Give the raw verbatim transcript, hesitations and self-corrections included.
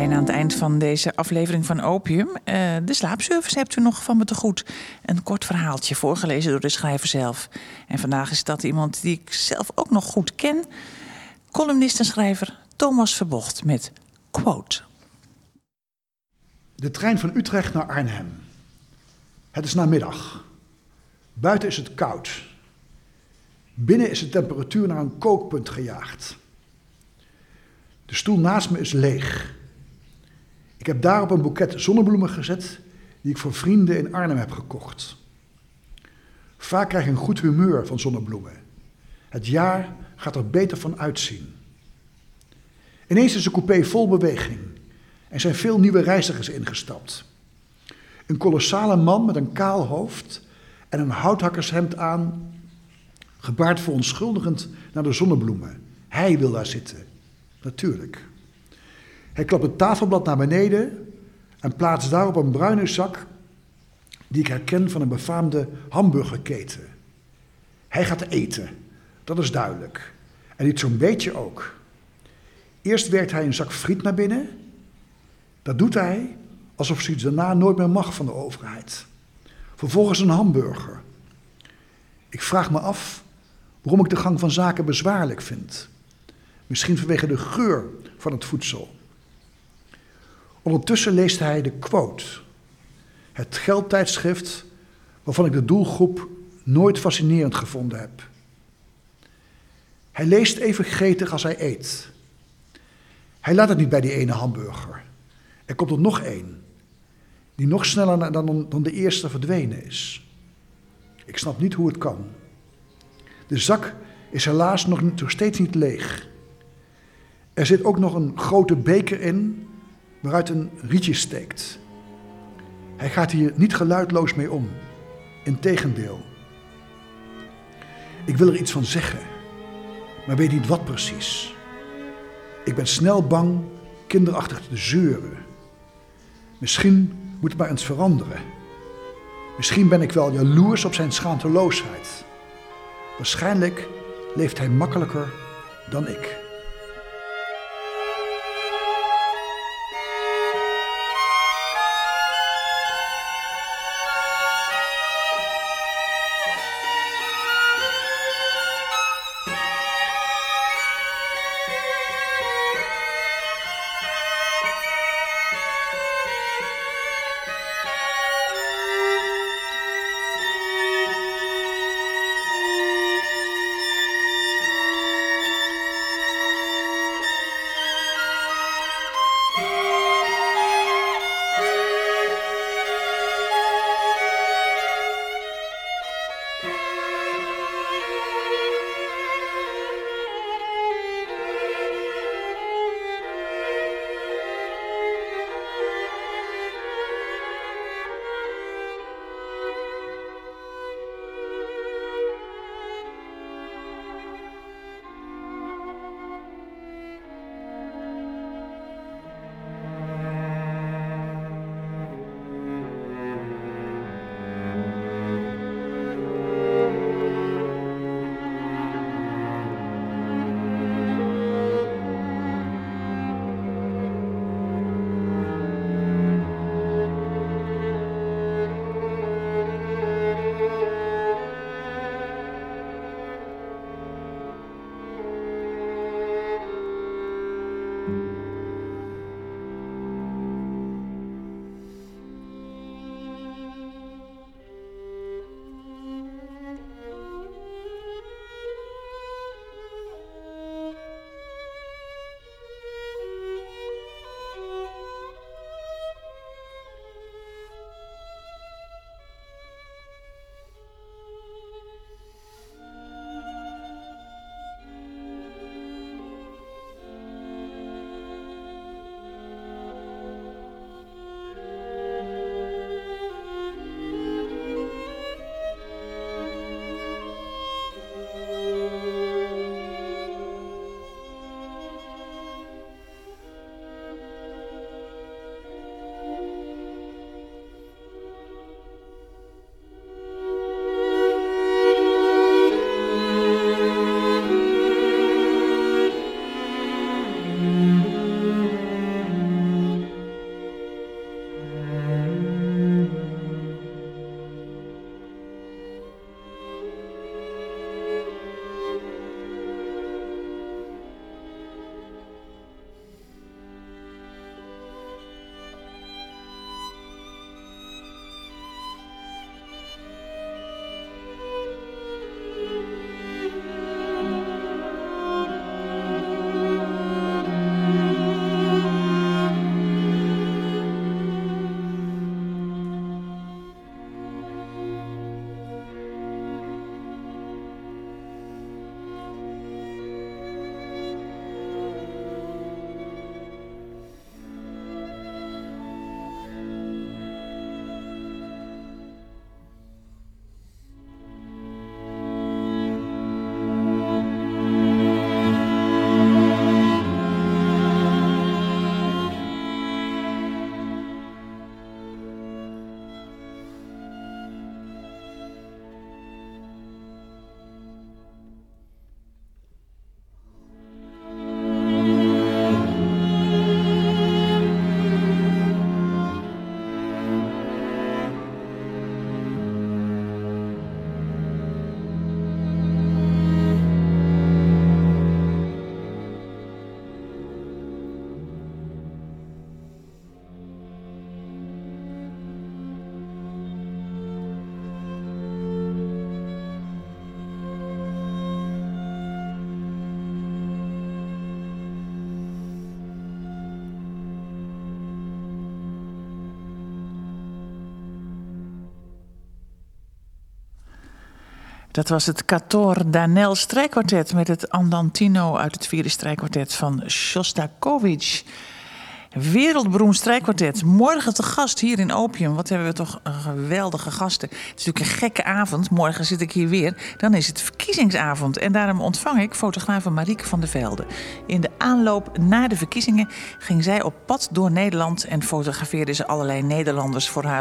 bijna aan het eind van deze aflevering van Opium. Uh, de slaapservice hebt u nog van me te goed. Een kort verhaaltje voorgelezen door de schrijver zelf. En vandaag is dat iemand die ik zelf ook nog goed ken. Columnist en schrijver Thomas Verbocht met Quote. De trein van Utrecht naar Arnhem. Het is namiddag. Buiten is het koud. Binnen is de temperatuur naar een kookpunt gejaagd. De stoel naast me is leeg. Ik heb daarop een boeket zonnebloemen gezet die ik voor vrienden in Arnhem heb gekocht. Vaak krijg ik een goed humeur van zonnebloemen. Het jaar gaat er beter van uitzien. Ineens is de coupé vol beweging. Er zijn veel nieuwe reizigers ingestapt. Een kolossale man met een kaal hoofd en een houthakkershemd aan gebaart verontschuldigend naar de zonnebloemen. Hij wil daar zitten. Natuurlijk. Hij klapt het tafelblad naar beneden en plaatst daarop een bruine zak die ik herken van een befaamde hamburgerketen. Hij gaat eten, dat is duidelijk. En niet zo'n beetje ook. Eerst werkt hij een zak friet naar binnen. Dat doet hij alsof zoiets daarna nooit meer mag van de overheid. Vervolgens een hamburger. Ik vraag me af waarom ik de gang van zaken bezwaarlijk vind. Misschien vanwege de geur van het voedsel. Ondertussen leest hij de Quote. Het geldtijdschrift waarvan ik de doelgroep nooit fascinerend gevonden heb. Hij leest even gretig als hij eet. Hij laat het niet bij die ene hamburger. Er komt er nog één, die nog sneller dan, dan de eerste verdwenen is. Ik snap niet hoe het kan. De zak is helaas nog, nog steeds niet leeg. Er zit ook nog een grote beker in, waaruit een rietje steekt. Hij gaat hier niet geluidloos mee om. Integendeel. Ik wil er iets van zeggen, maar weet niet wat precies. Ik ben snel bang kinderachtig te zeuren. Misschien moet het maar eens veranderen. Misschien ben ik wel jaloers op zijn schaamteloosheid. Waarschijnlijk leeft hij makkelijker dan ik. Dat was het Cator Danel strijkkwartet met het Andantino uit het vierde strijkkwartet van Shostakovich. Wereldberoemd strijkkwartet. Morgen te gast hier in Opium. Wat hebben we toch een geweldige gasten. Het is natuurlijk een gekke avond. Morgen zit ik hier weer. Dan is het verkiezingsavond. En daarom ontvang ik fotografe Marieke van der Velde. In de aanloop naar de verkiezingen ging zij op pad door Nederland en fotografeerde ze allerlei Nederlanders voor haar